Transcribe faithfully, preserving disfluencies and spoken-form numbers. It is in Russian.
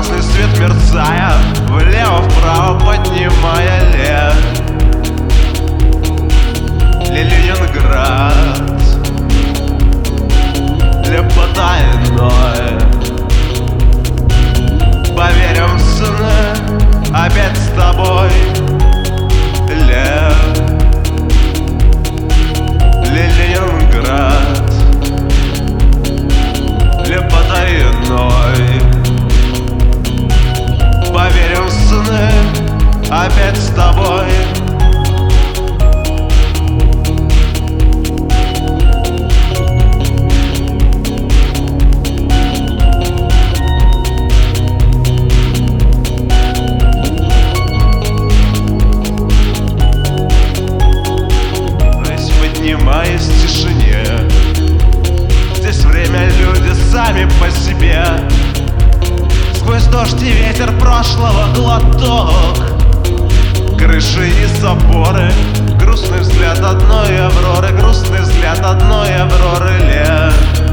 красный свет мерцая, влево-вправо поднимая лед. Ленинград, лепота иное. Поверим в сны, опять с тобой, лет. Ленинград, лепота иной. Поверим в сны, опять с тобой. Поднимаясь в тишине, здесь время люди сами по себе. Сквозь дождь и ветер прошлого глоток, крыши и соборы, грустный взгляд одной авроры, грустный взгляд одной авроры лет.